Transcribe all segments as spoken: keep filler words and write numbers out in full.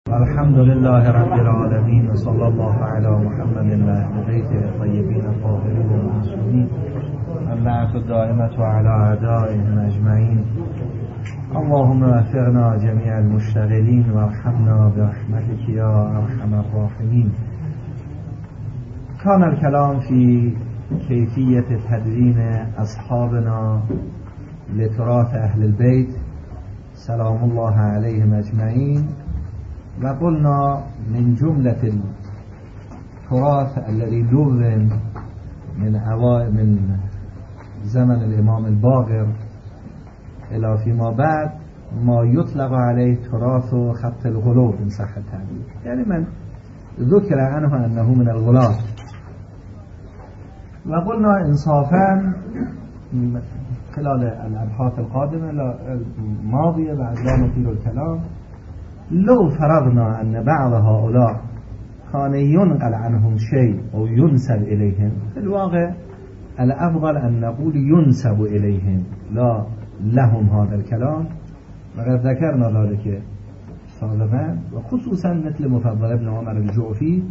الحمد لله رب العالمين وصلى الله على محمد وعلى بيته الطيبين الطاهرين المعصومين اللعنة الدائمة على أعدائهم أجمعين. اللهم وفقنا جميع المشتغلين وارحمنا برحمتك يا أرحم الراحمين. كان الكلام في كيفية تدوين أصحابنا لتراث أهل البيت سلام الله عليهم أجمعين، وقلنا من جملة التراث الذي دون من أوائل من زمن الإمام الباقر إلى فيما بعد ما يطلق عليه تراث خط الغلو إن صح التعبير، يعني من ذكر عنه أنه من الغلاة. وقلنا إنصافا خلال الأبحاث القادمة الماضية بعد لا نطيل الكلام، لو فرضنا أن بعض هؤلاء كان ينقل عنهم شيء أو ينسب إليهم، في الواقع الأفضل أن نقول ينسب إليهم لا لهم هذا الكلام، وقد ذكرنا ذلك سابقا، وخصوصا مثل مفضل ابن عمر الجعفي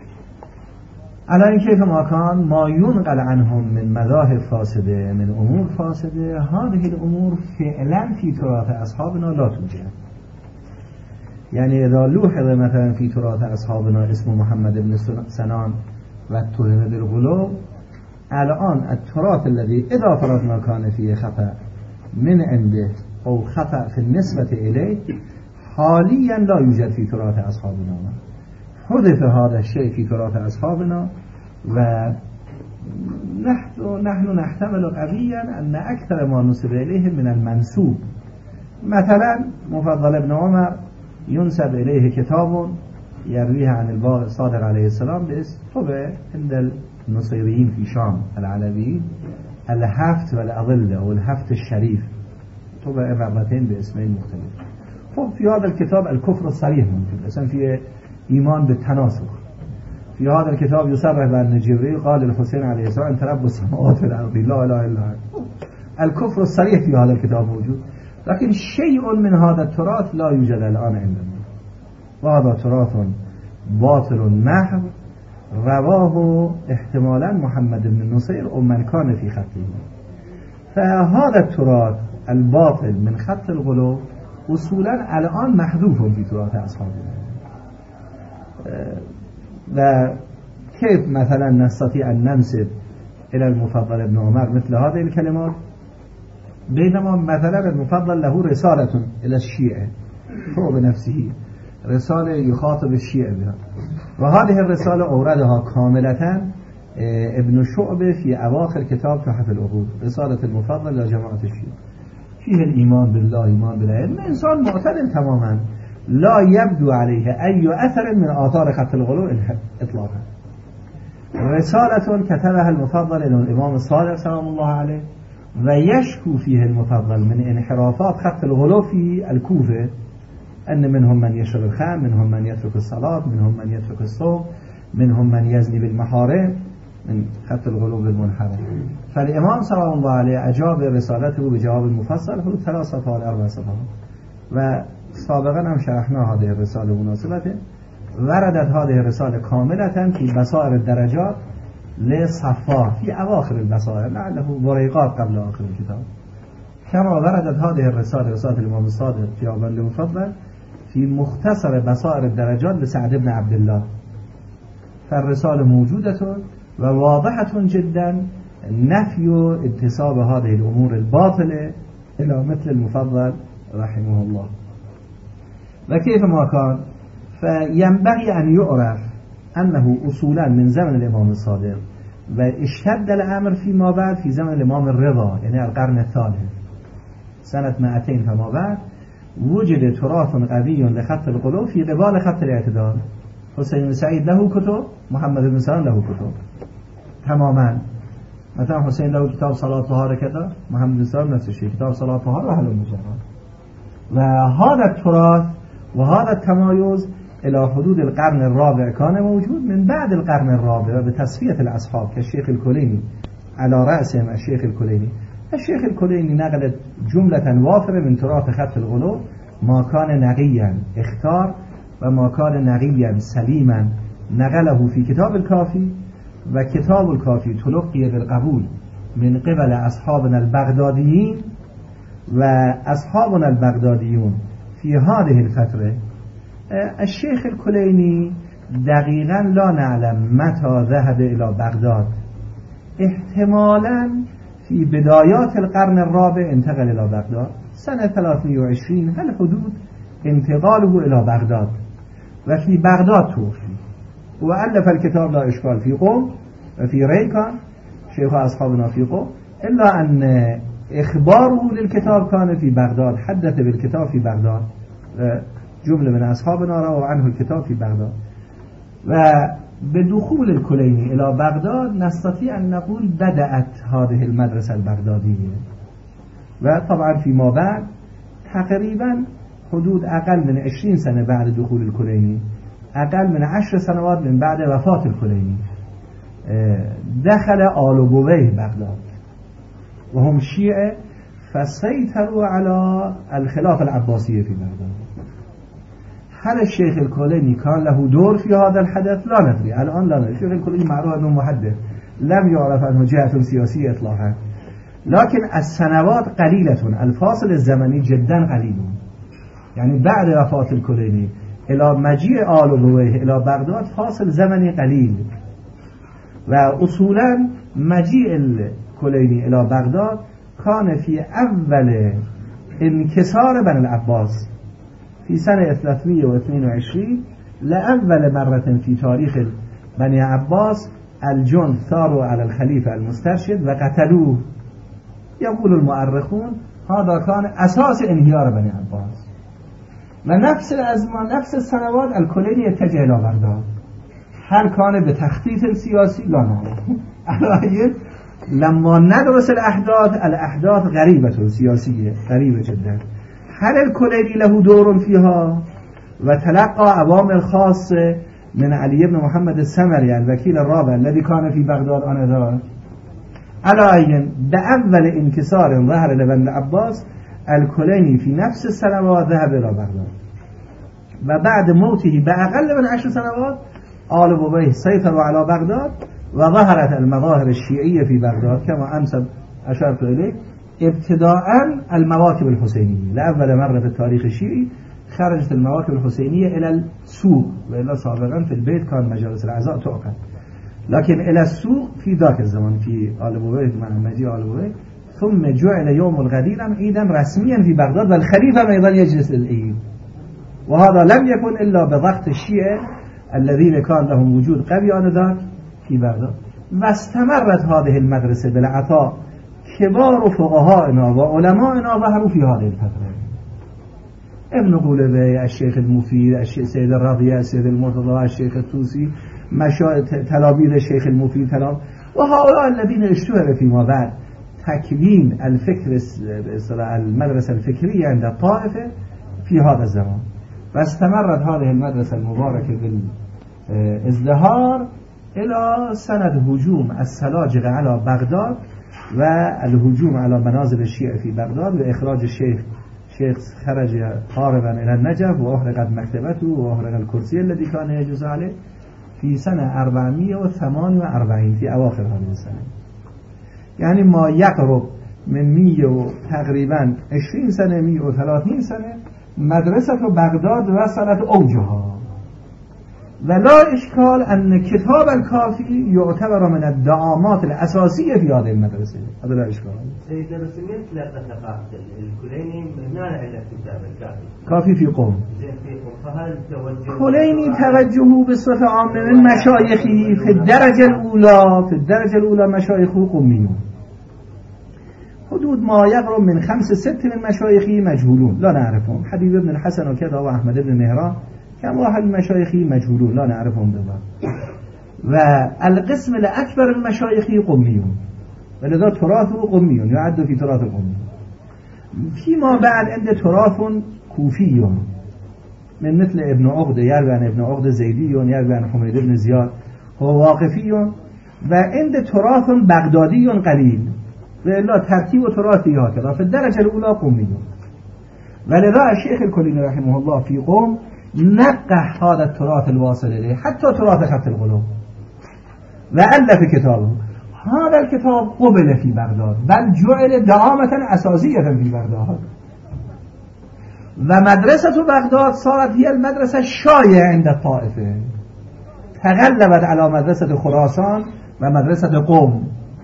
على كيف ما كان ما ينقل عنهم من مذاهب فاسدة من أمور فاسدة، هذه الأمور فعلا في تراث أصحابنا لا توجد. يعني إذا لوحظ مثلا في تراث أصحابنا اسم محمد بن سنان واتهم بالغلو، الآن التراث الذي إذا فرضنا كان فيه خطأ من عنده أو خطأ في النسبة إليه حاليا لا يوجد في تراث أصحابنا. حدث هذا الشيء في تراث أصحابنا، ونحن نحن نحتمل قويا أن أكثر ما نسب إليه من المنسوب. مثلا مفضل ابن عمر ينسب إليه كتاب يرويه عن الصادق عليه السلام باسم طبع عند النصيريين في شام العلويين الهفت والأضلة أو الهفت الشريف، طبع مرتين باسمين مختلف. خب في هذا الكتاب الكفر الصريح موجود، مثلا في إيمان بالتناسخ. في هذا الكتاب يصرح بأن جبريل قال للحسين عليه السلام أنت رب السماوات والأرض لا إله إلا أنت. الكفر الصريح في هذا الكتاب موجود، لكن شيء من هذا التراث لا يوجد الآن عندنا، وهذا تراث باطل محض رواه احتمالا محمد بن النصير أو من كان في خطه. فهذا التراث الباطل من خط الغلو أصولا الآن محذوف في تراث أصحابنا. وكيف مثلا نستطيع أن ننسب إلى المفضل ابن عمر مثل هذه الكلمات، بينما مثلا المفضل له رسالة إلى الشيعة هو بنفسه رسالة يخاطب الشيعة بها، وهذه الرسالة أوردها كاملة ابن شعبة في أواخر كتاب تحف العقول، رسالة المفضل لجماعة الشيعة فيه الإيمان بالله إيمان بالعلم. إنسان معتدل تماما لا يبدو عليه أي أثر من آثار خط الغلو إطلاقا. رسالة كتبها المفضل إلى الإمام الصادق سلام الله عليه، ويشكو فيه المفضل من انحرافات خط الغلو في الكوفة، أن منهم من يشرب الخمر، منهم من يترك الصلاة، منهم من يترك الصوم، منهم من يزني بالمحارم، من خط الغلو بالمنحرف. فالإمام سلام الله عليه أجاب رسالته بجواب مفصل هو ثلاث صفحات أربع صفحات، وسابقا هم شرحنا هذه الرسالة مناسبته. وردت هذه الرسالة كاملة في بصائر الدرجات للصفار في أواخر البصائر، لعله وريقات قبل آخر الكتاب، كما وردت هذه الرسالة رسالة الإمام الصادق في عبد المفضل في مختصر بصائر الدرجات لسعد بن عبد الله. فالرسالة موجودة وواضحة جدا نفي انتساب هذه الأمور الباطلة إلى مثل المفضل رحمه الله. وكيف ما كان فينبغي أن يعرف أنه أصولا من زمن الإمام الصادق واشتد الأمر فيما بعد في زمن الإمام الرضا، يعني القرن الثالث سنة مئتين فما بعد، وجد تراث قوي لخط الغلو في قبال خط الاعتدال. حسين بن سعيد له كتب، محمد بن سلام له كتب تماما. مثلا حسين له كتاب صلاة طهارة كذا، محمد بن سلام نفس الشيء كتاب صلاة طهارة وأهل المجرد. وهذا التراث وهذا التمايز إلى حدود القرن الرابع كان موجود. من بعد القرن الرابع بتصفية الأصحاب كالشيخ الكليني على رأسهم الشيخ الكليني، الشيخ الكليني نقل جملة وافرة من تراث خط الغلو ما كان نقيا اختار و ما کان نقیا سلیما نقله فی کتاب الکافی و کتاب الکافی تلقی بالقبول من قبل اصحابنا البغدادیین و اصحابنا البغدادیون فی هذه الفتره. الشیخ الکلینی دقیقا لا نعلم متى ذهب الى بغداد، احتمالا في بدايات القرن الرابع انتقل الى بغداد سنة ثلاثمائة وعشرين، هل حدود انتقاله الى بغداد وفي بغداد توفي وألف الكتاب لا إشكال في قوم وفي ريكان شيخ أصحابنا في قوم، إلا أن إخباره للكتاب كان في بغداد، حدث بالكتاب في بغداد، جملة من أصحابنا رووا عنه الكتاب في بغداد. وبدخول الكليني إلى بغداد نستطيع أن نقول بدأت هذه المدرسة البغدادية، وطبعا فيما بعد تقريبا حدود أقل من عشرين سنة بعد دخول الكليني، أقل من عشر سنوات من بعد وفاة الكليني، دخل آل بويه بغداد وهم شيعة فسيطروا على الخلافة العباسية في بغداد. هل الشيخ الكليني كان له دور في هذا الحدث؟ لا ندري، الآن لا ندري. الشيخ الكليني معروف أنه محدث، لم يعرف أنه جهة سياسية إطلاقا، لكن السنوات قليلة، الفاصل الزمني جدا قليل، يعني بعد وفاة الكليني إلى مجيء آل بويه إلى بغداد فاصل زمني قليل. وأصولا مجيء الكليني إلى بغداد كان في أول انكسار بني العباس في سنة ثلاثمائة واثنين وعشرين، لأول مرة في تاريخ بني عباس الجند ثاروا على الخليفة المسترشد وقتلوه. يقول المؤرخون هذا كان أساس انهيار بني عباس. ونفس الأزمان نفس السنوات الكليني يتجه إلى بغداد. هل كان بتخطيط سياسي؟ لا نعرف. لما ندرس الأحداث، الأحداث غريبة سياسية، غريبة جدا. هل الكليني له دور فيها؟ وتلقى عوامل خاصة من علي بن محمد السمري الوكيل الرابع الذي كان في بغداد آنذاك. على أي بأول انكسار ظهر لبني العباس الكليني في نفس السنوات ذهب إلى بغداد، وبعد موته بأقل من عشر سنوات آل بويه سيطروا على بغداد وظهرت المظاهر الشيعية في بغداد كما أمس أشرت إليه. ابتداء المواكب الحسينية، لأول مرة في التاريخ الشيعي خرجت المواكب الحسينية إلى السوق، وإلا سابقا في البيت كان مجالس العزاء تعقد، لكن إلى السوق في ذاك الزمان في آل بويه مع مجيء آل بويه. ثم جعل يوم الغدير عيدا رسميا في بغداد والخليفة أيضا يجلس للعيد، وهذا لم يكن إلا بضغط الشيعة الذين كان لهم وجود قوي آنذاك في بغداد. واستمرت هذه المدرسة بالعطاء كبار فقهائنا وعلمائنا ظهروا في هذه الفترة، ابن قولبي، الشيخ المفيد، الشيخ سيد الرضيع، السيد المرتضى، الشيخ الطوسي، تلاميذ الشيخ المفيد، تلام وهؤلاء الذين اشتهروا فيما بعد تكوين الفكر المدرسة الفكرية عند الطائفة في هذا الزمان. واستمرت هذه المدرسة المباركة بالازدهار إلى سنة هجوم السلاجقة على بغداد والهجوم على منازل الشيعة في بغداد وإخراج الشيخ. شيخ خرج هاربا إلى النجف وأحرقت مكتبته وأحرق الكرسي الذي كان يجلس عليه في سنة أربعمائة وثمانية وأربعين في أواخر هذه السنة، يعني ما يقرب من مية تقريبا عشرين سنة، مية وثلاثين سنة مدرسة بغداد وصلت أوجها. ولا إشكال أن كتاب الكافي يعتبر من الدعامات الأساسية في هذه المدرسة، هذا لا إشكال. سيد رسمين ثلاثة نقاط الكليني مهنا على كتاب الكافي كافي في قوم. فهل توجه كليني توجهه بصفة عامة من مشايخه في الدرجة الأولى، في الدرجة الأولى مشايخه قوميون، حدود ما يقرب من خمسة ست من مشايخه مجهولون لا نعرفهم، حبيب بن الحسن وكذا وأحمد بن مهران كم واحد من مشايخه مجهولون لا نعرفهم بالضبط. والقسم الأكبر من مشايخه قوميون، ولذا تراثه قوميون يعد في تراث القومي. فيما بعد عند تراث كوفي من مثل ابن عقدة، يروي عن ابن عقدة زيدي، يروي عن حميد بن زياد هو واقفي، وعند تراث بغدادي قليل، وإلا ترتيب تراثي هكذا في الدرجة الأولى قومي. ولذا الشيخ الكليني رحمه الله في قوم نقح هذا التراث الواصل إليه حتى تراث خط القلوب وألف كتابه. هذا الكتاب قبل في بغداد بل جعل دعامة أساسية في بغداد، ومدرسة بغداد صارت هي المدرسة الشائعة عند الطائفة، تغلبت على مدرسة خراسان ومدرسة قم.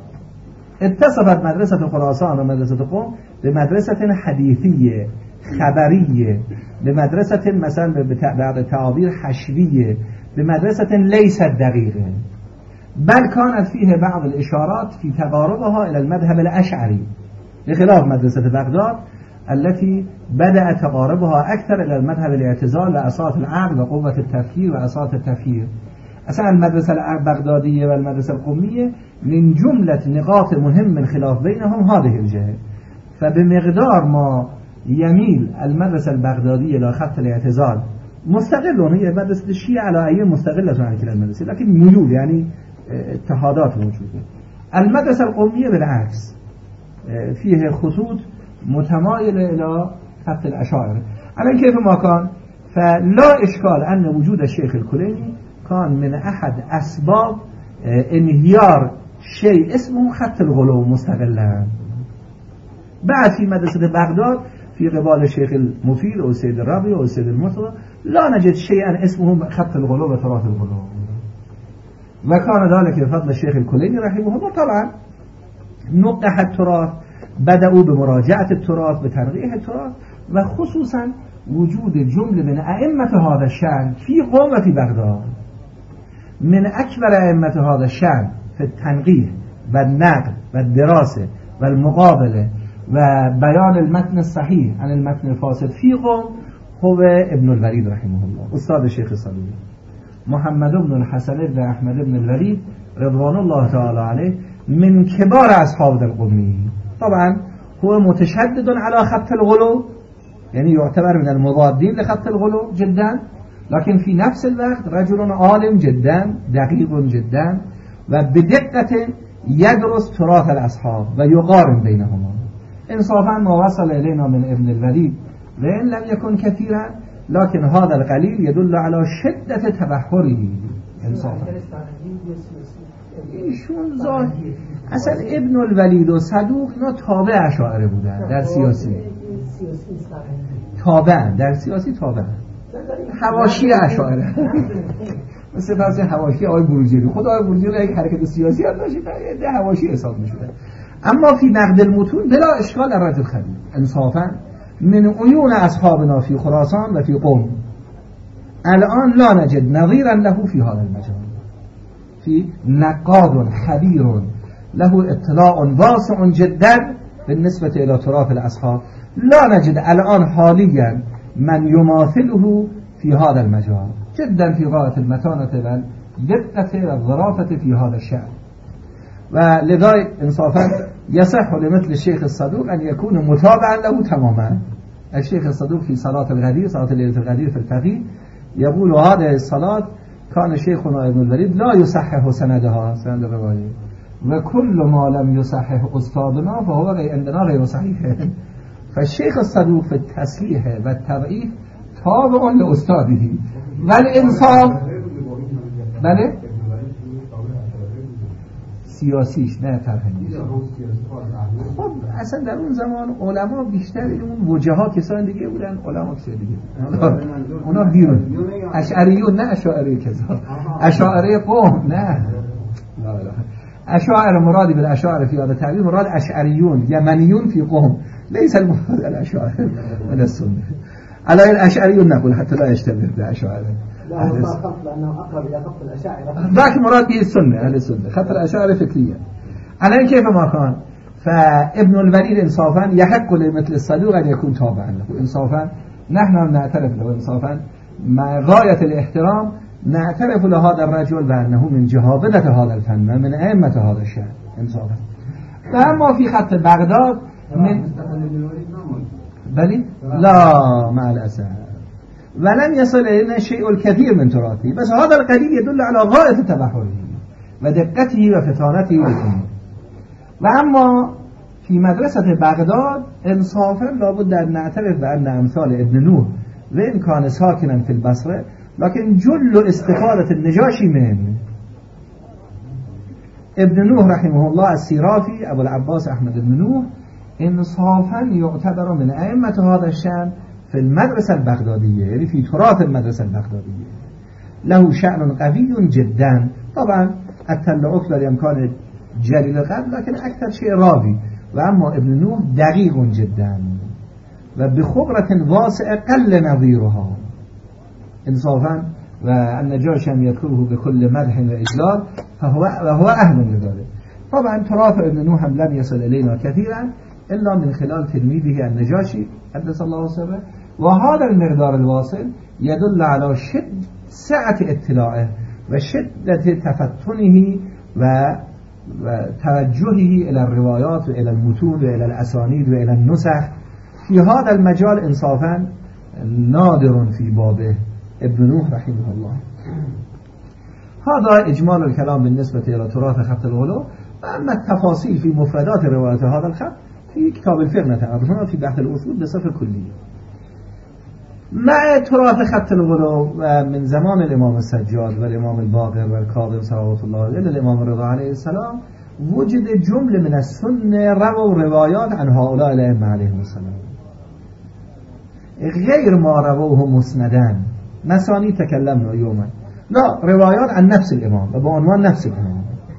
اتصفت مدرسة خراسان ومدرسة قم بمدرسة حديثية خبرية، بمدرسة مثلا بعد تعابير حشوية، بمدرسة ليست دقيقة، بل كانت فيه بعض الإشارات في تقاربها إلى المذهب الأشعري، بخلاف مدرسة بغداد التي بدأ تقاربها أكثر إلى المذهب الاعتزال وأساس العقل وقوة التفكير وأساس التفكير. أصلا المدرسة البغدادية والمدرسة القمية من جملة نقاط مهم من خلاف بينهم هذه الجهة. فبمقدار ما يميل المدرسة البغدادية إلى خط الاعتزال مستقل، هي مدرسة الشيعة على أي مستقلة عن كلا المدرسة، لكن ميول يعني اتحادات موجودة. المدرسة القمية بالعكس فيه خطوط متمايلة إلى خط الأشاعرة. على كيف ما كان فلا إشكال أن وجود الشيخ الكليني كان من أحد أسباب انهيار شيء اسمه خط الغلو مستقلا. بعد في مدرسة بغداد في قبال الشيخ المفيد أو السيد الربي أو السيد المرتضى لا نجد شيئا اسمه خط الغلو وتراث الغلو، وكان ذلك بفضل الشيخ الكليني رحمه الله. طبعا نقح التراث، بدأوا بمراجعة التراث بتنقيح التراث، وخصوصا وجود جملة من أئمة هذا الشأن في قم وفي بغداد، من أكبر أئمة هذا الشأن في التنقيح والنقل والدراسة والمقابلة وبيان المتن الصحيح عن المتن الفاسد في قم هو ابن الوليد رحمه الله، أستاذ الشيخ الصدوق محمد بن الحسن بن أحمد بن الوليد رضوان الله تعالى عليه، من كبار أصحاب القمي. طبعا هو متشدد على خط الغلو، يعني يعتبر من المضادين لخط الغلو جدا، لكن في نفس الوقت رجل عالم جدا دقيق جدا وبدقة يدرس تراث الأصحاب ويقارن بينهما. إنصافا ما وصل إلينا من ابن الوليد وإن لم يكن كثيرا، لكن هذا القليل يدل على شدة تبحره. إنصافا ایشون ظاهر اصلا ابن الولید و صدوق اینا تابع اشاعره بودن در سیاسی، تابع در سیاسی تابع حواشی اشاعره مثل فرض حواشی آقای بروجردی. خود آقای بروجردی یک حرکت سیاسی هم داشت، ده حواشی حساب میشدن. اما فی نقد المتون بلا اشکال الرجل خبیر انصافا من عیون اصحابنا فی خراسان و فی قم الان لا نجد نظیرا له فی هذا المجال، في نقاد خبير له اطلاع واسع جدا بالنسبة إلى تراث الأصحاب. لا نجد الآن حاليا من يماثله في هذا المجال، جدا في غاية المتانة والدقة والظرافة في هذا الشأن. ولذا إنصافا يصح لمثل الشيخ الصدوق أن يكون متابعا له تماما. الشيخ الصدوق في صلاة الغدير، صلاة ليلة الغدير في الفقيه، يقول هذه الصلاة كان شيخنا ابن الوليد لا يصحح سندها، سند الرواية، وكل ما لم يصحح أستاذنا فهو عندنا غير صحيح. فالشيخ الصدوق في التصحيح والتضعيف تابع لأستاذه والإنصاف. بله سیاسیش نه ترهنگیش. خب اصلا در اون زمان علما بیشتر اون وجهات کسان دیگه بودن، علما کسان دیگه بودن. اونا بیرون اشعریون، نه اشاعره کذا، اشاعره قوم نه. اشاعره مرادی بالاشاعره في هذا التعبير مراد اشعریون یمنیون في قوم، ليس المراد الاشاعره ولا السنه. على الاشعريون نقول حتى لا يشتبه بالاشاعره. لا هو خط لأنه أقرب إلى خط الأشاعرة، ذاك مراد به السنة، أهل السنة، خط الأشاعرة فكريا. على كيف ما كان فابن الوليد إنصافا يحق لمثل الصدوق أن يكون تابعا له إنصافا. نحن نعترف له إنصافا مع غاية الاحترام، نعترف لهذا الرجل بأنه من جهابذة هذا الفن ومن أئمة هذا الشأن إنصافا. فأما في خط بغداد من بلي لا مع الأسف ولم يصل إلينا شيء الكثير من تراثه، بس هذا القليل يدل على غاية تبحره ودقته وفتانته للأمور. وأما في مدرسة بغداد إنصافا لابد أن نعترف بأن أمثال ابن نوح وإن كان ساكنا في البصرة لكن جل استفادة النجاشي منه. ابن نوح رحمه الله السيرافي أبو العباس أحمد بن نوح انصافا يعتبر من أئمة هذا الشأن في المدرسة البغدادية، يعني في تراث المدرسة البغدادية، له شأن قوي جدا. طبعا التلعث للإمكان جليل القدر لكن أكثر شيء راوي، وأما ابن نوح دقيق جدا وبخبرة واسعة قل نظيرها انصافا، والنجاشي يذكره بكل مدح وإجلال فهو وهو أهل لذلك. طبعا تراث ابن نوح لم يصل إلينا كثيرا إلا من خلال تلميذه النجاشي قدس الله سره، وهذا المقدار الواصل يدل على شد سعة اطلاعه وشدة تفتنه وتوجهه إلى الروايات وإلى المتون وإلى الأسانيد وإلى النسخ في هذا المجال انصافا نادر في بابه ابن نوح رحمه الله. هذا إجمال الكلام بالنسبة إلى تراث خط الغلو. أما التفاصيل في مفردات رواية هذا الخط في كتاب الفقه نتعرفون في بحث الأصول بصفة كلية. مع تراث خط الغلو من زمان الإمام السجاد والإمام الباقر والكاظم صلوات الله عليه إلى الإمام الرضا عليه السلام وجد جملة من السنة رووا روايات عن هؤلاء الأئمة عليهم السلام غير ما رووه مسندان. مساني تكلمنا يوما، لا، روايات عن نفس الإمام وبعنوان نفس الإمام.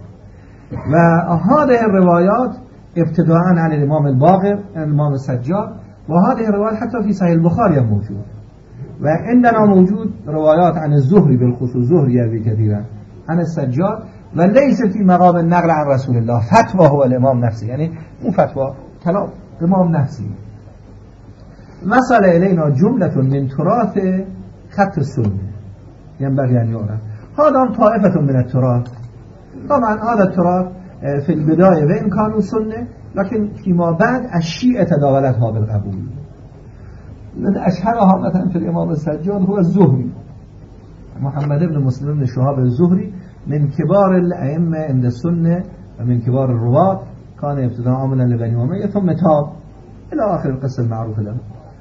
وهذه الروايات ابتداء عن الإمام الباقر الإمام السجاد، وهذه الروايات حتى في صحيح البخاري موجود، وعندنا موجود روايات عن الزهري بالخصوص، زهري يروي كثيرا عن السجاد، وليس في مقام النقل عن رسول الله. فتوى هو الإمام نفسه، يعني مو فتوى، كلام إمام نفسي. وصل إلينا جملة من تراث خط السنة ينبغي أن يعرف. هذا طائفة من التراث. طبعا هذا التراث في البداية وإن كانوا سنة لكن فيما بعد الشيعة تداولتها بالقبول. أشهرها مثلا في الإمام السجاد هو الزهري، محمد بن مسلم بن شهاب الزهري، من كبار الأئمة عند السنة ومن كبار الرواة، كان ابتداء عاملا لبني أمية ثم تاب إلى آخر القصة المعروفة له،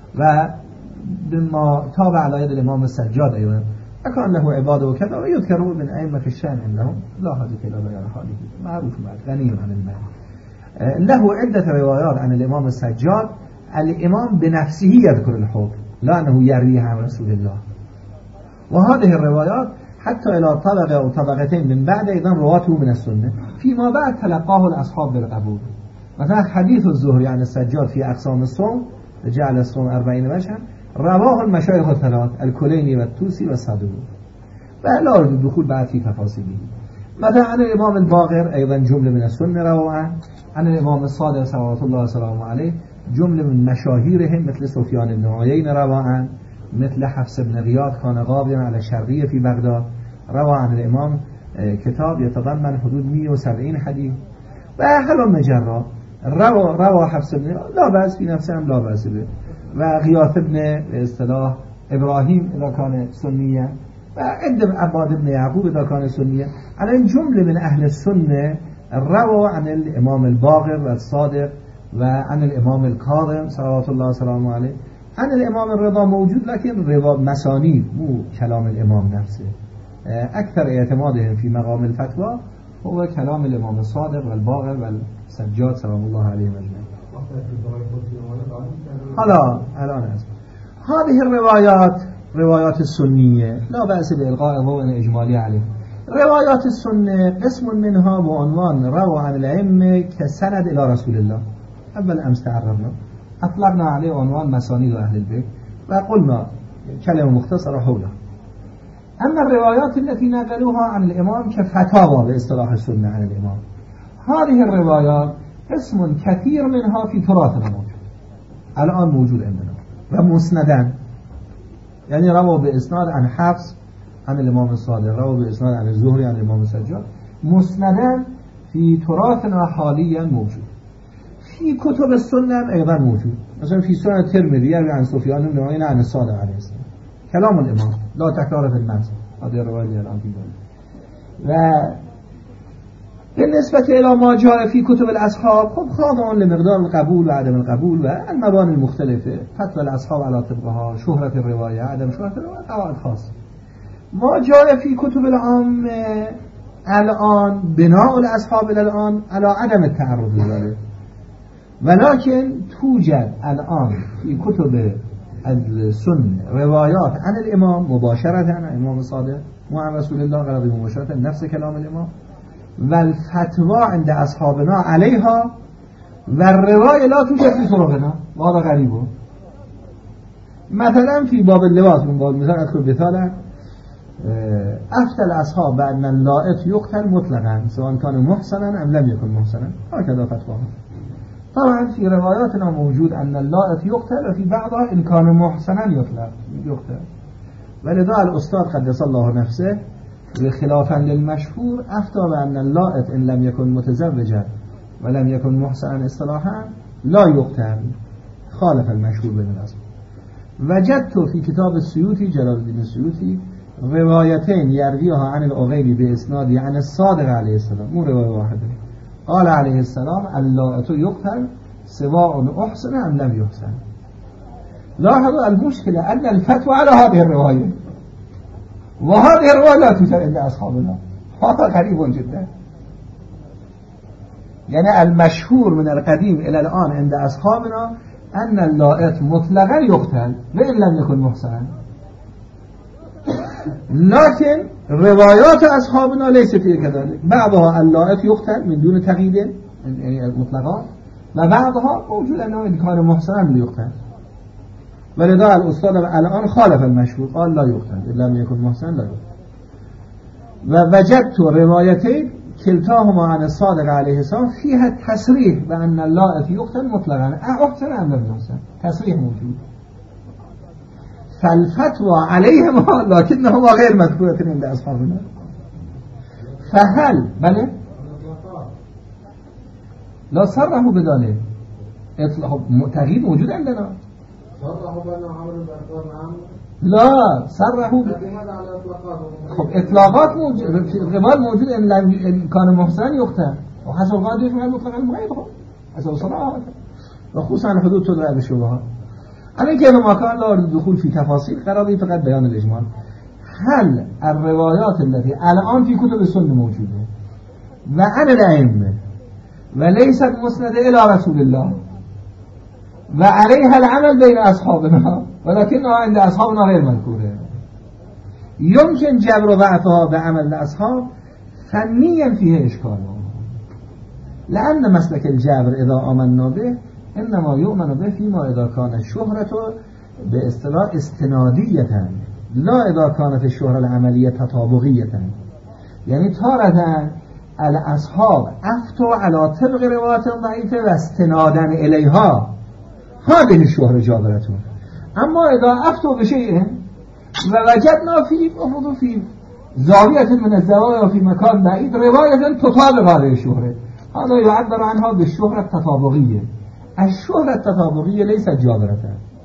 وبما تابع على يد الإمام السجاد أيضا أكان له عباده وكذا، ويذكروا من أئمة الشام عندهم لا حاجة إلى بيان حاله، معروف معك غني عن المال. له عدة روايات عن الإمام السجاد، الإمام بنفسه يذكر الحكم لا أنه يرويها عن رسول الله. وهذه الروايات حتى إلى طبقة أو طبقتين من بعد أيضا رواته من السنة، فيما بعد تلقاه الأصحاب بالقبول. مثلا حديث الزهري عن السجاد في أقسام الصوم، جعل الصوم أربعين وجها، رواه المشايخ الثلاث الكليني والطوسي والصدوق، ولا أريد الدخول بعد في تفاصيله. مثلا عن الإمام الباقر أيضا جملة من السنة رواه، عن الإمام الصادق صلوات الله وسلامه عليه جملة من مشاهيرهم مثل سفيان بن عيينة رواه، مثل حفص بن غياث كان قاضيا على الشرقية في بغداد، روى عن الإمام كتاب يتضمن حدود مئة وسبعين حديث. وهل مجرى روى روى حفص بن لا بأس في نفسه لا بأس به، وغياث بن اصطلاح إبراهيم إذا كان سنيا، وعند عباد بن يعقوب إذا كان سنيا. على جملة من أهل السنة روى عن الإمام الباقر والصادق وعن الإمام الكاظم صلوات الله وسلامه عليه. عن الإمام الرضا موجود لكن رضا مسانيد مو كلام الإمام نفسه. أكثر اعتمادهم في مقام الفتوى هو كلام الإمام الصادق والباقر والسجاد سلام الله عليه مجمعين. حالا الآن أسمع هذه الروايات روايات السنية لا بأس بإلقاء ضوء إجمالي عليه. روايات السنة قسم منها بعنوان روى عن الأئمة كسند إلى رسول الله، أول أمس تعرفنا أطلقنا عليه عنوان مسانيد أهل البيت وقلنا كلمة مختصرة حوله. أما الروايات التي نقلوها عن الإمام كفتاوى باصطلاح السنة عن الإمام، هذه الروايات قسم كثير منها في تراثنا موجود الآن موجود عندنا ومسندان، يعني روى بإسناد عن حفص عن الإمام الصادق، روى بإسناد عن الزهري عن الإمام السجاد، مسندان في تراثنا حاليا موجود. في كتب السنة أيضا موجود، مثلا في سنة الترمذي يروي عن سفيان بن عيينة عن الصادق عليه السلام، كلام الإمام لا تكرار في المنزل، هذه الرواية الآن في ذلك. و بالنسبة إلى ما جاء في كتب الأصحاب خب خاضعا لمقدار القبول و عدم القبول و المباني المختلفة، فتوى الأصحاب على طبقها، شهرة الرواية، عدم شهرة الرواية، قواعد خاصة. ما جاء في كتب العام الآن بناء الأصحاب إلى الآن على عدم التعرض لذلك، ولكن توجد الآن في كتب السنة روايات عن الإمام مباشرة عن الإمام الصادق وعن رسول الله غرض مباشرة نفس كلام الإمام، والفتوى عند أصحابنا عليها، والرواية لا توجد في طرقنا، وهذا غريبه. مثلا في باب اللباس من باب مثلا أذكر مثالا أفتى الأصحاب بأن اللائط يقتل مطلقا سواء كان محسنا أم لم يكن محسنا، هكذا فتوى. طبعا في رواياتنا موجود أن اللائط يقتل وفي بعضها إن كان محسنا يطلق يقتل، ولذا الأستاذ قدس الله نفسه خلافا للمشهور أفتى بأن اللائط إن لم يكن متزوجا ولم يكن محسنا اصطلاحا لا يقتل، خالف المشهور بين الأصحاب. وجدت في كتاب السيوطي جلال الدين السيوطي روايتين يرويها عن العقيلي بإسناد عن الصادق عليه السلام، مو رواية واحدة. قال عليه السلام اللائط يقتل سواء أحسن أم لم يحسن. لاحظوا المشكلة أن الفتوى على هذه الرواية، وهذه الرواية لا توجد عند أصحابنا، هذا غريب جدا. يعني المشهور من القديم إلى الآن عند أصحابنا أن اللائط مطلقا يقتل وإن لم يكن محسنا، لكن روايات أصحابنا ليست كذلك، بعضها اللائط يقتل من دون تقييد مطلقا، وبعضها موجود أنه إن كان محسنا ليقتل. ولذا الأستاذ الآن خالف المشهور، قال لا يقتل إن لم يكن محسنا لا يقتل. ووجدت روايتين كلتاهما عن الصادق عليه السلام فيها تصريح بأن اللائط يقتل مطلقا أحسن أم لم يحسن، تصريح موجود. فالفتوى عليهما لكنهما غير مذكورة عند أصحابنا. فهل بله لا صرحوا بذلك، تغيير موجود عندنا، صرحوا بأنه عملوا بأخبار نعم، لا صرحوا ب... خب اطلاقات موجود، الغبار موجود ان, إن كان محسن يقتل وحسب القاعدة يفهم المطلق المغيبه حسب الصراحة، وخصوصا الحدود تدرع بالشبهات. على كيف ما كان لا الدخول في تفاصيل قراري فقط بيان الإجمال. هل الروايات التي الآن في كتب السنة موجودة وعن الأئمة وليست مسندة إلى رسول الله وعليها العمل بين أصحابنا ولكنها عند أصحابنا غير مذكورة، يمكن جبر ضعفها بعمل الأصحاب؟ فنيا فيه إشكال، لأن مسلك الجبر إذا آمنا به إنما يؤمن به فيما إذا كان الشهرة باصطلاح استنادية، لا إذا كانت الشهرة العملية تطابقية. يعني تارة الأصحاب أفتوا على طبق روايات ضعيفة واستنادا إليها، هذه الشهرة جابرته. أما إذا أفتوا بشيء ووجدنا في أفضل في زاوية من الزوايا في مكان بعيد رواية تطابق هذه الشهرة، هذا يعبر عنها بالشهرة التطابقية. الشهرة التطابقية ليست جابرة،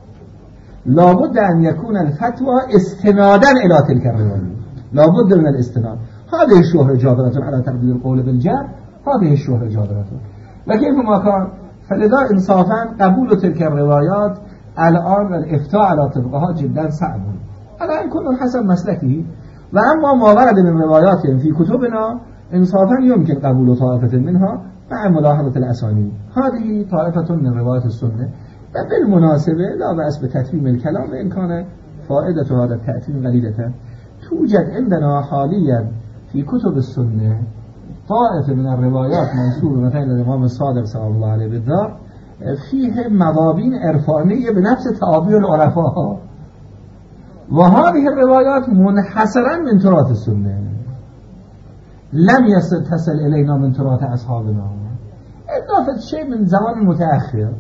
لابد أن يكون الفتوى استنادا إلى تلك الرواية، لابد من الاستناد. هذه الشهرة جابرة على تقدير القول بالجر، هذه الشهرة جابرة. لكن ما كان فلذا إنصافا قبول تلك الروايات الآن الإفتاء على طبقها جدا صعب، الآن كل حسب مسلكه. وأما ما ورد من روايات في كتبنا إنصافا يمكن قبول طائفة منها مع ملاحظة الأسانيد. هذه طائفة من روايات السنة، وبالمناسبة لا بأس بتتميم الكلام وإن كان فائدة هذا التأتيم قليلة. توجد عندنا حاليا في كتب السنة طائفة من الروايات منسوبة مثلا الإمام الصادق صلى الله عليه بالذات فيه مضابين عرفانية بنفس تعابير العرفاء، وهذه الروايات منحصرا من تراث السنة، لم يتصل إلينا من تراث أصحابنا، إضافة شيء من زمان متأخر.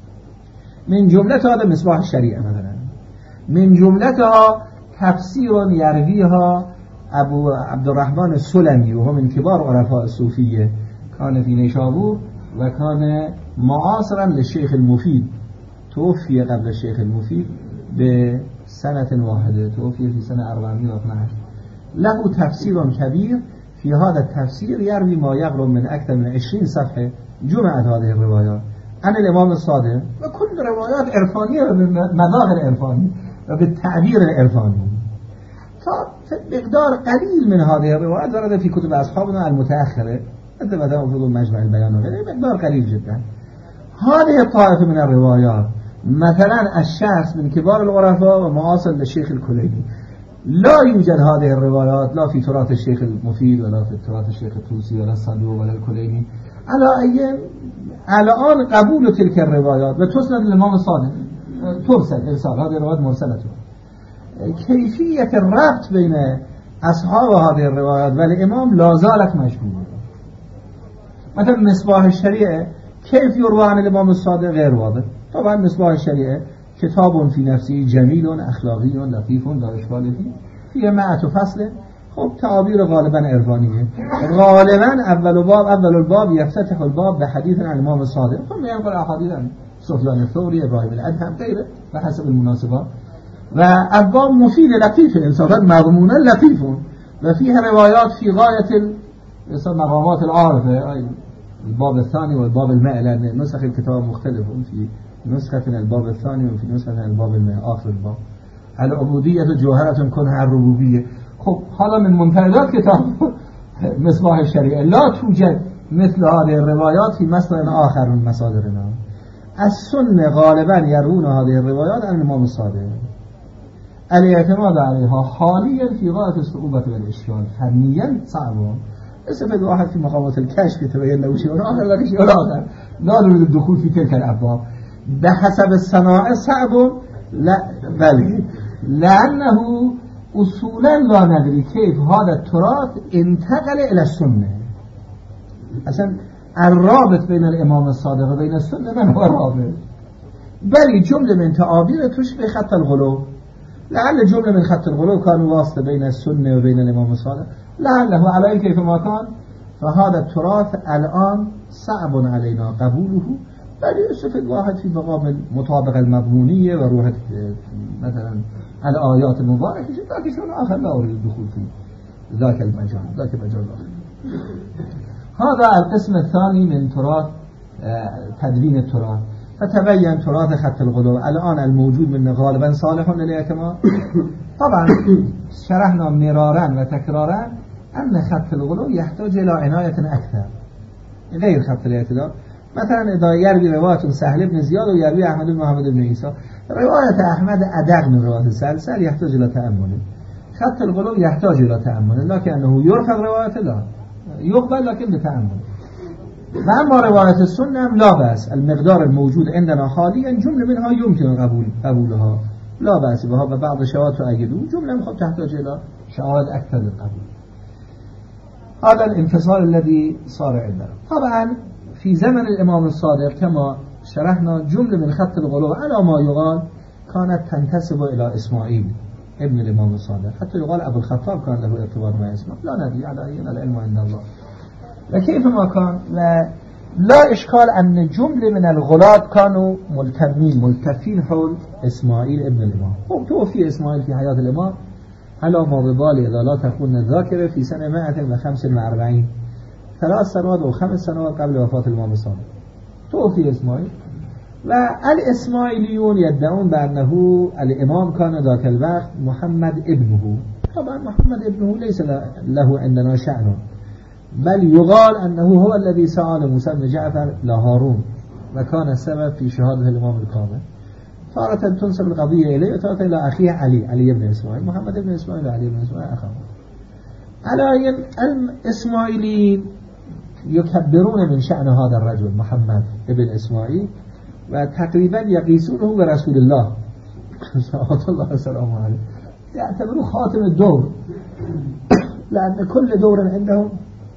من جملتها هذا مصباح الشريعة مثلا، من جملتها تفسير يرويها أبو عبد الرحمن السلمي وهو من كبار عرفاء الصوفية، كان في نيشابور وكان معاصرا للشيخ المفيد، توفي قبل الشيخ المفيد بسنة واحدة، توفي في سنة أربعمائة واثني عشر. له تفسير كبير في هذا التفسير يروي ما يقرب من أكثر من عشرين صفحة جمعت هذه الروايات عن الإمام الصادق، وكل روايات عرفانية بالمذاهب العرفاني وبالتعبير العرفاني. فمقدار قليل من هذه الروايات ورد في كتب أصحابنا المتأخرة مثل مثلا في مجمع البيان وغيره، مقدار قليل جدا. هذه الطائفة من الروايات مثلا الشخص من كبار العرفاء ومعاصر للشيخ الكليني، لا يوجد هذه الروايات لا في تراث الشيخ المفيد ولا في تراث الشيخ الطوسي ولا الصدوق ولا الكليني. على أي الآن قبول تلك الروايات وتسند للإمام الصادق ترسل إرسال، هذه الروايات مرسلة. كيفية الربط بين أصحاب هذه الروايات والإمام لا زالت مجهولة. مثلا مصباح الشريعة كيف يروى عن الإمام الصادق غير واضح. طبعا مصباح الشريعة كتاب في نفسه جميل أخلاقي لطيف لا إشكال فيه، فيه مائة فصل. خب تعابير غالبا عرفانية. غالبا أول باب أول الباب يفتتح الباب بحديث عن الإمام الصادق، ثم ينقل أحاديث عن سفيان الثوري، إبراهيم الأدهم غيره بحسب المناسبات. وأبواب مفيد لطيف إنصافا مضمونا لطيف، وفيها روايات في غاية مقامات العارفة. الباب الثاني والباب الماء، لأن نسخ الكتاب مختلف، في نسخة الباب الثاني وفي نسخة الباب الماء آخر الباب. العبودية جوهرة كونها الربوبية. خب حالا من منتهزات كتاب مصباح الشريعة لا توجد مثل هذه الروايات في مصدر آخر من مصادرنا. السنة غالبا يرون هذه الروايات عن الإمام الصادق. الاعتماد عليها حاليا في غاية الصعوبة والإشكال، فنيا صعب. استفاد واحد في مقامات الكشف يتبين له شيء آخر لكن شيء آخر، لا نريد الدخول في تلك الأبواب. بحسب الصناعة صعب، لا بل لأنه أصولا لا ندري كيف هذا التراث انتقل إلى السنة. أصلا الرابط بين الإمام الصادق وبين السنة من هو الرابط؟ بل جملة من تعابير تشبه خط الغلو. لعل جملة من خط الغلو كانوا واسطة بين السنة وبين الإمام الصادق، لعله على كيف ما كان. فهذا التراث الآن صعب علينا قبوله، بل يشوف الواحد في مقام المطابقة المضمونية وروح مثلا الآيات المباركة، لكن شيء آخر لا أريد الدخول في ذاك المجال ذاك المجال آخر. هذا القسم الثاني من تراث تدوين التراث. فتبين تراث خط الغلو الآن الموجود من غالبا صالح للاعتماد. طبعا شرحنا مرارا وتكرارا أن خط الغلو يحتاج إلى عناية أكثر غير خط الاعتدال. مثلا إذا يروي رواية سهل بن زياد ويروي أحمد بن محمد بن عيسى، رواية أحمد أدق من رواية سهل. سهل يحتاج إلى تأمل، خط الغلو يحتاج إلى تأمل، لكنه يرفض رواية لا يقبل لكن بتأمل. وأما رواية السنة لا بأس، المقدار الموجود عندنا حاليا جملة منها يمكن قبول قبولها لا بأس بها، وبعض الشواهد تؤيده، جملة خب تحتاج إلى شواهد أكثر للقبول. هذا الانفصال الذي صار عندنا. طبعا في زمن الإمام الصادق كما شرحنا جملة من خط الغلو على ما يقال كانت تنتسب إلى إسماعيل ابن الإمام الصادق، حتى يقال أبو الخطاب كان له ارتباط مع إسماعيل، لا ندري على أين العلم عند الله. وكيف ما كان لا إشكال أن جملة من الغلاة كانوا ملتمين ملتفين حول إسماعيل ابن الإمام. توفي إسماعيل في حياة الإمام على ما ببالي إذا لا تكون الذاكرة في سنة مائة وخمسة وأربعين، ثلاث سنوات أو خمس سنوات قبل وفاة الإمام الصادق توفي إسماعيل. والإسماعيليون يدعون بأنه الإمام كان ذاك الوقت محمد ابنه. طبعا محمد ابنه ليس له عندنا شأن، بل يقال أنه هو الذي سأل موسى بن جعفر لهارون وكان السبب في شهادة الإمام الكاظم. تارة تنسب القضية إليه وتارة إلى أخيه علي علي بن إسماعيل، محمد بن إسماعيل وعلي بن إسماعيل أخاه. على الإسماعيليين يكبرون من شأن هذا الرجل محمد بن إسماعيل، وتقريبا يقيسونه برسول الله صلى الله عليه وسلم عليه، يعتبروا خاتم الدور، لأن كل دور عندهم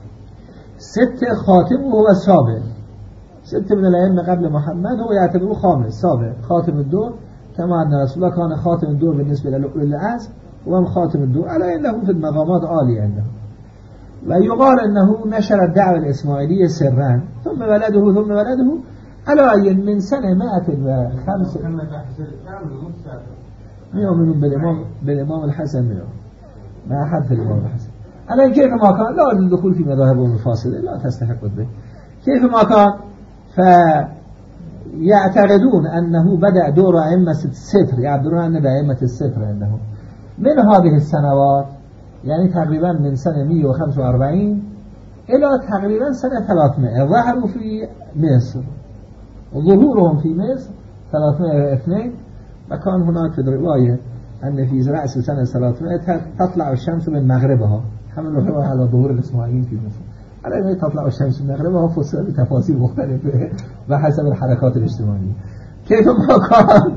ست خاتمه هو السابع. ست من الأئمة قبل محمد هو يعتبره خامس سابع خاتم الدور، كما أن رسول الله كان خاتم الدور بالنسبة للعز وهم خاتم الدور، على أنهم في المقامات عالية عندهم. ويقال أنه نشر الدعوة الإسماعيلية سرا، ثم ولده ثم ولده على أي من سنة مائة وخمسة يؤمنون بالإمام بالإمام الحسن منه ما أحد في الإمام الحسن. الان كيف ما كان لا الدخول في مذاهب الفاصلة لا تستحق به. كيف ما كان فيعتقدون أنه بدأ دور أئمة الستر، يعبرون أن بأئمة الستر عندهم من هذه السنوات، يعني تقريبا من سنة مئة وخمسة وأربعين إلى تقريبا سنة ثلاثمائة ظهروا في مصر، وظهورهم في مصر ثلاثمائة واثنين، وكان هناك في الرواية أن في رأس سنة ثلاثمائة تطلع الشمس من مغربها، حملوا على ظهور الإسماعيليين في مصر، على أن تطلع الشمس من مغربها فصل بتفاصيل مختلفة بحسب الحركات الاجتماعية. كيف ما كان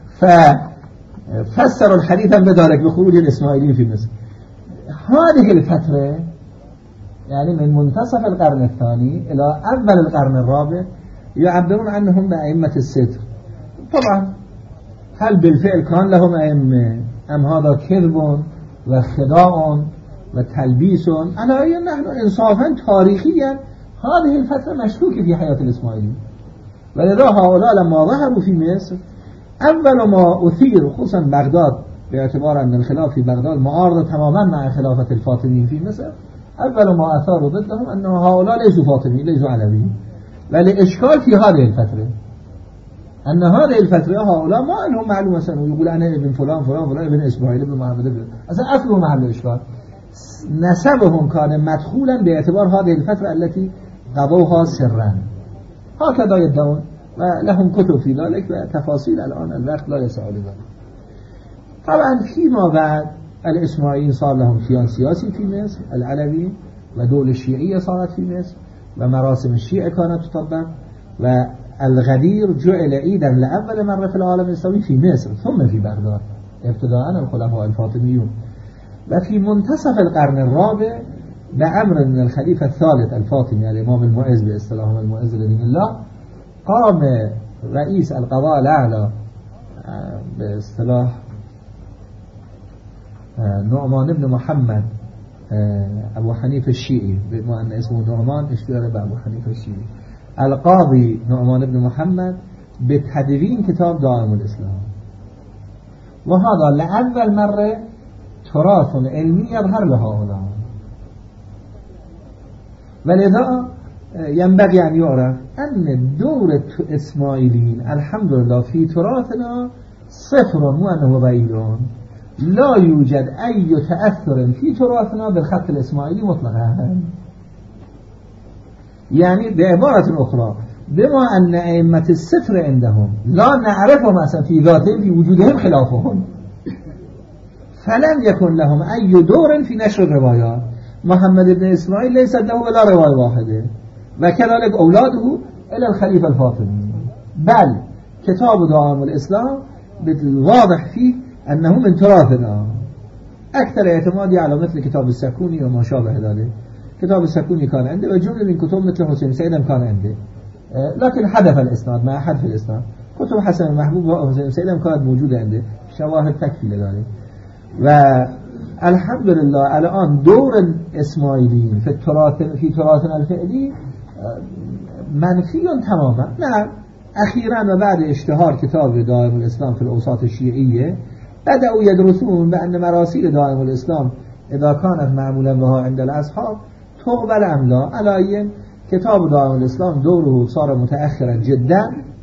ففسروا الحديث بذلك بخروج الإسماعيليين في مصر. هذه الفترة يعني من منتصف القرن الثاني إلى أول القرن الرابع يعبرون عنهم بأئمة الستر. طبعا هل بالفعل كان لهم أئمة أم هذا كذب وخداع وتلبيس؟ على أي نحن إنصافا تاريخيا هذه الفترة مشكوكة في حياة الإسماعيليين، ولذا هؤلاء لما ظهروا في مصر أول ما أثير خصوصا بغداد باعتبار أن الخلاف في بغداد معارض تماما مع خلافة الفاطميين في مصر، أول ما أثاروا ضدهم أن هؤلاء ليسوا فاطميين ليسوا علويين. والإشكال في هذه الفترة أن هذه الفترة هؤلاء ما لهم معلومة سنة يقول أنا ابن فلان فلان فلان ابن إسماعيل ابن محمد ابن أصلا أصله محل الإشكال. نسبهم كان مدخولا باعتبار هذه الفترة التي قضوها سرا، هكذا يدعون ولهم كتب في ذلك وتفاصيل الآن الوقت لا يسع لذلك. طبعا فيما بعد الإسماعيليين صار لهم كيان سياسي في مصر، العلوي ودول الشيعية صارت في مصر ومراسم الشيعة كانت تطبق، والغدير جعل عيدا لأول مرة في العالم الإسلامي في مصر ثم في بغداد ابتداء الخلفاء الفاطميون. وفي منتصف القرن الرابع بأمر من الخليفة الثالث الفاطمي الإمام المعز باصطلاح المعز لدين الله قام رئيس القضاء الأعلى باصطلاح نعمان بن محمد أبو حنيفة الشيعي، بما أن اسمه نعمان اشتهر بأبو حنيفة الشيعي، القاضي نعمان بن محمد بتدوين كتاب دائم الإسلام، وهذا لأول مرة تراث علمي يظهر لهؤلاء. ولذا ينبغي أن يعرف أن دور الإسماعيليين الحمد لله في تراثنا صفر وأنه ضئيل، لا يوجد أي تأثر في تراثنا بالخط الإسماعيلي مطلقا. يعني بعبارة أخرى بما أن أئمة الستر عندهم لا نعرفهم أصلا في ذاتهم في وجودهم خلافهم، فلم يكن لهم أي دور في نشر الروايات. محمد بن إسماعيل ليس له ولا رواية واحدة، وكذلك أولاده إلى الخليفة الفاطمي، بل كتاب دائم الإسلام بالواضح فيه أنه من تراثنا. أكثر اعتمادي على مثل كتاب السكوني وما شابه ذلك. كتاب السكوني كان عنده وجملة من كتب مثل حسين سيدم كان عنده، لكن حدث الإسناد ما حدث الإسناد. كتب حسن المحبوب وحسين سيدم كانت موجودة عنده، شواهد تكفي لذلك. والحمد لله الآن دور الإسماعيليين في التراث في تراثنا الفعلي منفي تماما. نعم أخيرا وبعد اشتهار كتاب دائم الإسلام في الأوساط الشيعية بدأوا يدرسون بأن مراسيل دائم الإسلام إذا كانت معمولا بها عند الأصحاب تقبل أم لا. على كتاب دائم الإسلام دوره صار متأخرا جدا،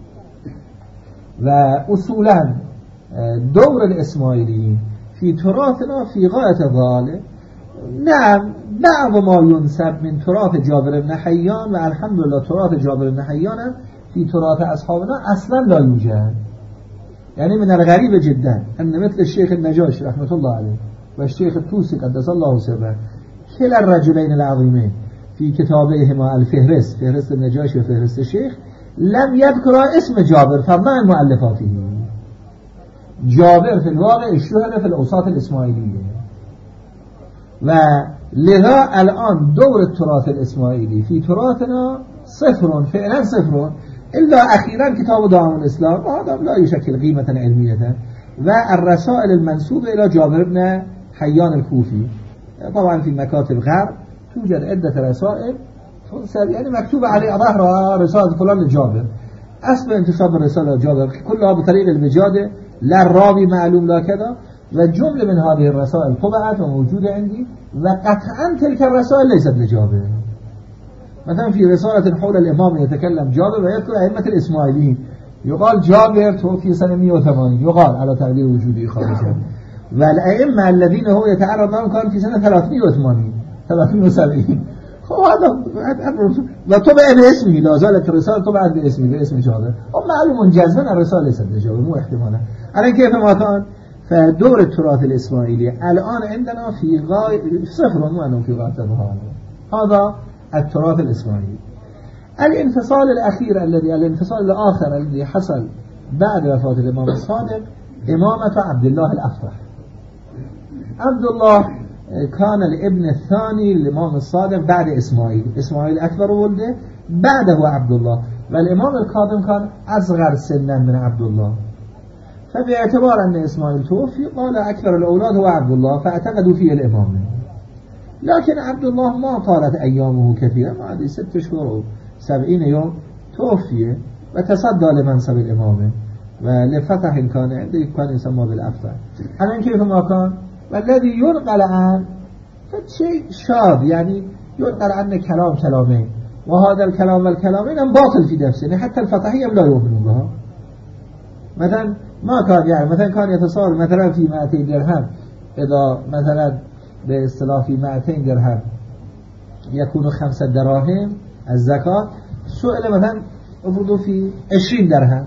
وأصولا دور الإسماعيليين في تراثنا في غاية الغالب. نعم بعض ما ينسب من تراث جابر بن حيان، والحمد لله تراث جابر بن حيان في تراث أصحابنا أصلا لا يوجد. يعني من الغريب جدا أن مثل الشيخ النجاشي رحمة الله عليه والشيخ الطوسي قدس الله سره كلا الرجلين العظيمين في كتابيهما الفهرست، فهرست النجاشي وفهرست الشيخ، لم يذكر اسم جابر فضلا مؤلفاته. جابر في الواقع اشتهر في الأوساط الإسماعيلية، ولذا الآن دور التراث الإسماعيلي في تراثنا صفر، فعلا صفر، إلا أخيرا كتاب دائم الإسلام، وهذا لا يشكل قيمة علمية، والرسائل المنسوبة إلى جابر بن حيان الكوفي. طبعا في مكاتب غرب توجد عدة رسائل يعني مكتوب عليه ظهرها رسالة فلان لجابر، أصل انتساب الرسالة لجابر كلها بطريق الوجادة، لا الراوي معلوم لا كذا، و جمله من هذه الرسائل طبعت و موجود عندي و قطعا تلك الرسائل ليست لجابر. مثلا في رسالة حول الإمام يتكلم جابر ويذكر أئمة الإسماعيليين، يقال جابر توفي سنة مئة وثمانين، يقال على تقدير وجودي خارجا، والأئمة الذين هو يتعرض لهم كان في سنة ثلاثمئة وثمانين ثلاثمئة وسبعين. خب هذا وطبع باسمه، لا زالت الرسالة طبعا باسمه باسم جابر، ومعلوم جزما الرسالة ليست لجابر مو احتمالا. الآن كيف ما كان فدور التراث الإسماعيلي الآن عندنا في غاية صفر، مو أنه في غاية الرهان. هذا التراث الإسماعيلي. الانفصال الأخير الذي الانفصال الآخر الذي حصل بعد وفاة الإمام الصادق إمامة عبد الله الأفرح. عبد الله كان الابن الثاني للإمام الصادق بعد إسماعيل، إسماعيل أكبر ولده، بعده عبد الله، والإمام الكاظم كان أصغر سنا من عبد الله. فباعتبار أن إسماعيل توفي قال أكبر الأولاد هو عبد الله، فاعتقدوا فيه الإمامة. لكن عبد الله ما طالت أيامه كثيرا، بعد ست شهور سبعين يوم توفي وتصدى لمنصب الإمامة، ولفتح كان عنده كان يسمى بالأفضل. الآن كيف ما كان والذي ينقل عن شيء شاذ، يعني ينقل عنه كلام كلامين، وهذا الكلام والكلامين هم باطل في نفسه، يعني حتى الفتحية لا يؤمنون بها. مثلا ما كان يعني مثلا كان يتصال مثلا في مئتين درهم، إذا مثلا باصطلاح في مئتين درهم يكون خمسة دراهم الزكاة، سؤال مثلا افرضوا في عشرين درهم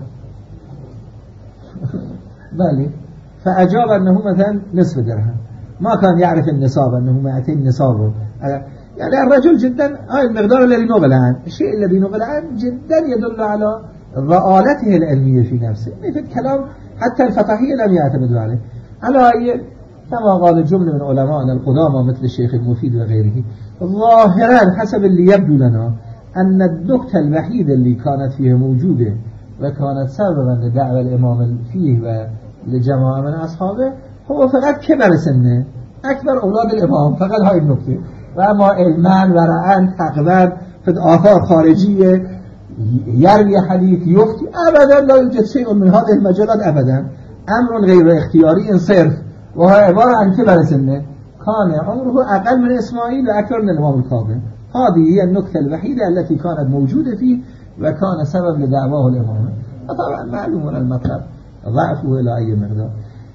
بله، فأجاب أنه مثلا نصف درهم، ما كان يعرف النصاب أنه مئتين نصابه. يعني الرجل جدا هاي المقدار الذي نقل عنه، الشيء الذي نقل عنه جدا يدل على ضآلته العلمية في نفسه، مثل كلام حتى الفتحية لم يعتمدوا عليه. على أي كما قال جملة من علماءنا القدامى مثل الشيخ المفيد وغيره، ظاهرا حسب اللي يبدو لنا أن النقطة الوحيدة اللي كانت فيها موجودة وكانت سببا لدعوة الإمام فيه ولجماعة من أصحابه هو فقط كبر سنه، أكبر أولاد الإمام، فقط هاي النقطة. وأما علمان ورعان تقبل في آثار خارجية يروي حديث يفتي أبدا لا يوجد شيء من هذه المجالات أبدا، أمر غير اختياري صرف، وهو عبارة عن كبر سنه، كان عمره أقل من إسماعيل وأكثر من الإمام الكاظم. هذه هي النقطة الوحيدة التي كانت موجودة فيه وكان سبب لدعواه الإمامة. وطبعا معلوم المطلب ضعفه إلى أي مقدار.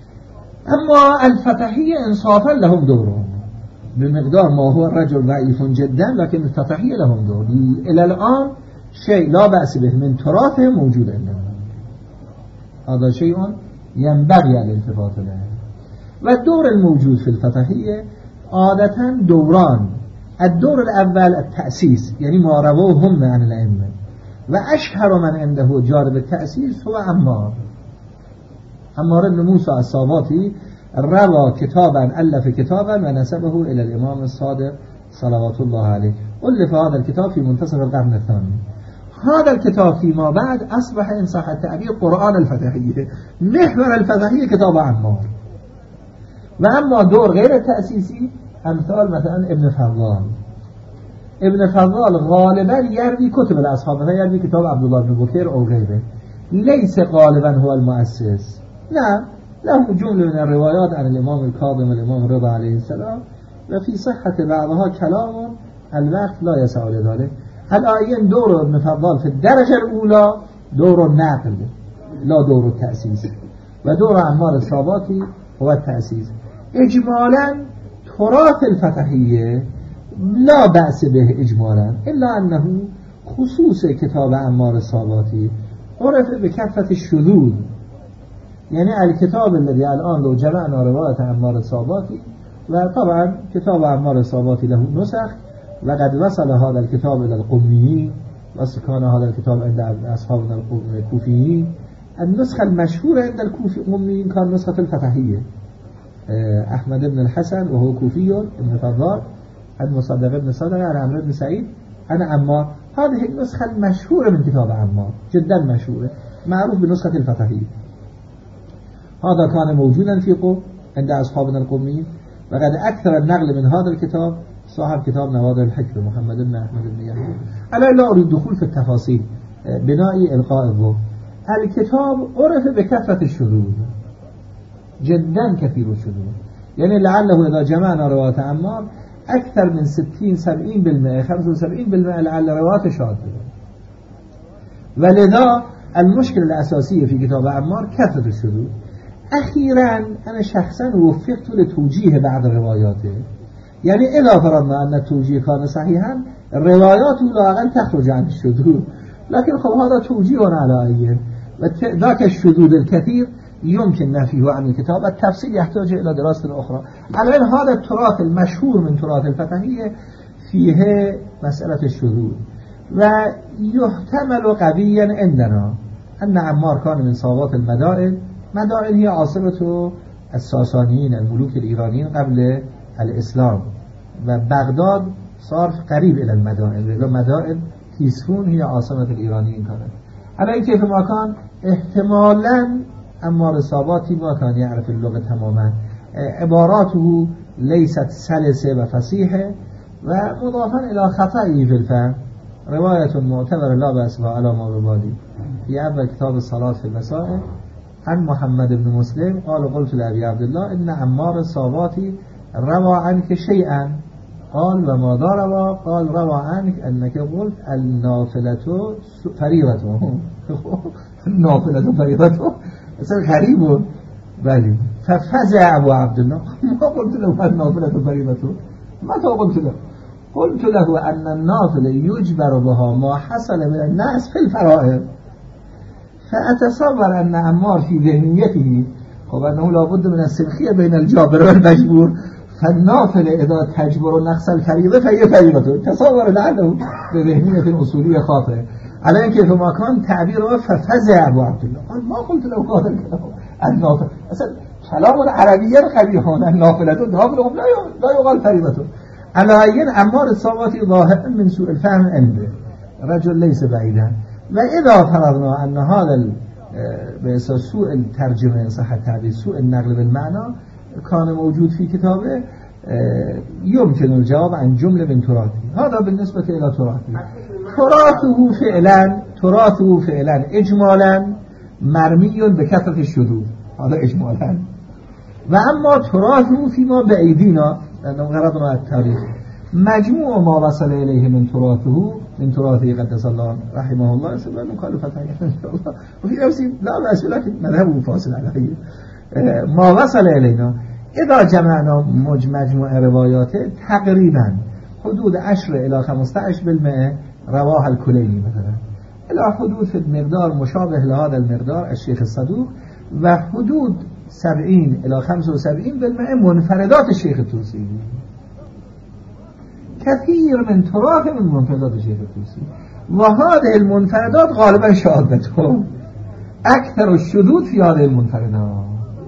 أما الفتحية إنصافا لهم دورهم بمقدار ما هو الرجل ضعيف جدا، لكن الفتحية لهم دور إلى الآن شيء لا بأس به من تراثه موجود عندنا، هذا شيء ينبغي الالتفات له. والدور الموجود في الفتحية عادة دوران، الدور الأول التأسيس، يعني ما رووه هم عن الأئمة، وأشهر من عنده جانب التأسيس هو عمار عمار بن موسى الصاباتي، روى كتابا ألف كتابا ونسبه إلى الإمام الصادق صلوات الله عليه، ألف هذا الكتاب في منتصف القرن الثاني. هذا الكتاب فيما بعد أصبح إن صح التعبير قرآن الفتحية، محور الفتحية كتاب عمار. وأما دور غير التأسيسي أمثال مثلا ابن فضال، ابن فضال غالبا يروي كتب الأصحاب، مثلا يروي كتاب عبد الله بن بكير أو غيره، ليس غالبا هو المؤسس. نعم له جملة من الروايات عن الإمام الكاظم والإمام الرضا عليه السلام، وفي صحة بعضها كلام الوقت لا يسع لذلك. الآن دور ابن فضال في الدرجة الأولى دور النقل لا دور التأسيس، ودور عمار الصاباتي هو التأسيس. إجمالا تراث الفتحية لا بأس به إجمالا، إلا أنه خصوص كتاب عمار الصاباتي عرف بكثرة الشذوذ. يعني الكتاب الذي الآن لو جمعنا رواية عمار الصاباتي، وطبعا كتاب عمار الصاباتي له نسخ، وقد وصل هذا الكتاب إلى القميين، وكان هذا الكتاب عند أصحابنا الكوفيين. النسخة المشهورة عند الكوفيين كان نسخة الفتحية، أحمد بن الحسن وهو كوفي ابن فضال، عن مصدق بن صدق، عن عمرو بن سعيد، عن عمار. هذه النسخة المشهورة من كتاب عمار، جدا مشهورة، معروف بنسخة الفتحية. هذا كان موجودا في قم عند أصحابنا القوميين، وقد أكثر النقل من هذا الكتاب صاحب كتاب نوادر الحكمة محمد بن أحمد بن يحيى. أنا لا أريد الدخول في التفاصيل، بناء إلقاء الضوء. الكتاب عرف بكثرة الشذوذ، جدا كثير الشذوذ. يعني لعله إذا جمعنا روايات عمار أكثر من ستين سبعين بالمئة خمسة وسبعين بالمئة لعل روايات شاذة. ولذا المشكلة الأساسية في كتاب عمار كثرة الشذوذ. أخيرا أنا شخصا وفقت لتوجيه بعض رواياته، يعني إذا فرضنا أن التوجيه كان صحيحا الروايات لا أقل تخرج عن الشذوذ، لكن خب هذا توجيه على أيه، ذاك الشذوذ الكثير يمكن نفيه عن الكتاب. التفصيل يحتاج إلى دراسة أخرى. على أن هذا التراث المشهور من تراث الفتحية فيه مسألة الشذوذ. ويحتمل قويا عندنا أن عمار كان من صابات المدائن. مدائن هي عاصمة الساسانيين الملوك الإيرانيين قبل الإسلام، وبغداد صار قريب إلى المدائن، لذا مدائن تيسفون هي عاصمة الإيرانيين كانت. على أي كيف ما كان احتمالا عمار الصاباتي ما كان يعرف اللغة تماما، عباراته ليست سلسة وفصيحة، ومضافا إلى خطأه في الفهم. رواية معتبرة لا بأس بها على ما ببالي في أول كتاب الصلاة في المسائل عن محمد بن مسلم قال قلت لأبي عبد الله إن عمار الصاباتي روى عنك شيئا، قال وماذا روى؟ قال روى عنك أنك قلت النافلة فريضة. النافلة فريضة أصلا غريب. بلي ففزع أبو عبد الله ما قلت له النافلة فريضة، متى قلت له؟ قلت له أن النافلة يجبر بها ما حصل من الناس في الفرائض. فأتصور أن عمار في ذهنيته خب أنه لابد من السلخية بين الجابر والمجبور، فالنافلة إذا تجبر نقص الفريضة فهي فريضة. تصور لعله بذهنية أصولية خاطئة. على أن كيف ما كان تعبيره ففزع أبو عبد الله قال ما قلت له هذا الكلام. النافلة أصلا كلام العربية قبيحون، النافلة نافلة لا يقال فريضة. على أين عمار الصاباتي ظاهر من سوء الفهم عنده، رجل ليس بعيدا. وإذا فرضنا أن هذا بأساس سوء الترجمة صح التعبير سوء النقل بالمعنى كان موجود في كتابه، يمكن الجواب عن جملة من تراثه. هذا بالنسبة إلى تراثه. تراثه فعلا تراثه فعلا إجمالا مرمي بكثرة الشذوذ، هذا إجمالا. وأما تراثه فيما بأيدينا لأنه غرضنا التاريخ مجموع ما وصل إليه من تراثه من تراثه قدس الله رحمه الله سبحانه قالوا فتحية إن شاء الله. وفي نفسي لا بأس، لكن مذهبه فاصل عليه. ما وصل إلينا إذا جمعنا مجموع رواياته تقريبا حدود عشرة إلى خمسة عشر بالمئة رواه الكليني مثلا، إلى حدود في المقدار مشابه لهذا المقدار الشيخ الصدوق، وحدود سبعين إلى خمسة وسبعين بالمئة منفردات الشيخ الطوسي. كثير من تراث من منفردات الشيخ الطوسي، وهذه المنفردات غالبا شاذته، أكثر الشذوذ في هذه المنفردات.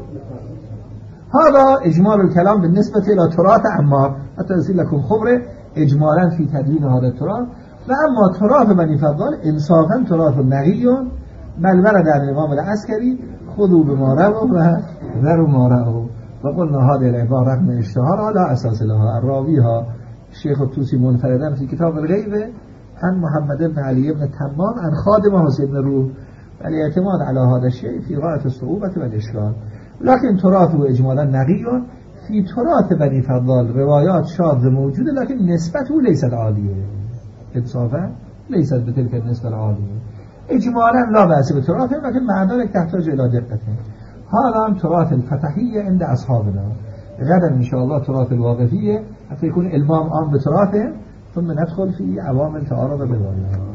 هذا إجمال الكلام بالنسبة إلى تراث عمار، حتى أزيل لكم خبرة إجمالا في تدوين هذا التراث. وأما تراث بني فضال إنصافا تراث نغي، بل ورد عن الإمام العسكري خذوا بما رأوا وذروا ما رأوا. وقلنا هذه العبارة رغم اشتهارها لا أساس لها. الراويها الشيخ الطوسي منفردا في كتاب الغيبة عن محمد بن علي بن تمام عن خادم حسين بن روح، والاعتماد على هذا الشيء في غاية الصعوبة والإشكال. لكن تراثه إجمالا نغي. في تراث بني فضال روايات شاذة موجودة، لكن نسبته ليست عالية، انصافا ليست بتلك النسبة العالية. إجمالا لا بأس بتراثه، لكن مع ذلك تحتاج إلى دقة. هذا تراث الفتحية عند أصحابنا. غدا إن شاء الله تراث الواقفية حتى يكون إلمام عام بتراثه، ثم ندخل في عوامل تعارض بالواقع.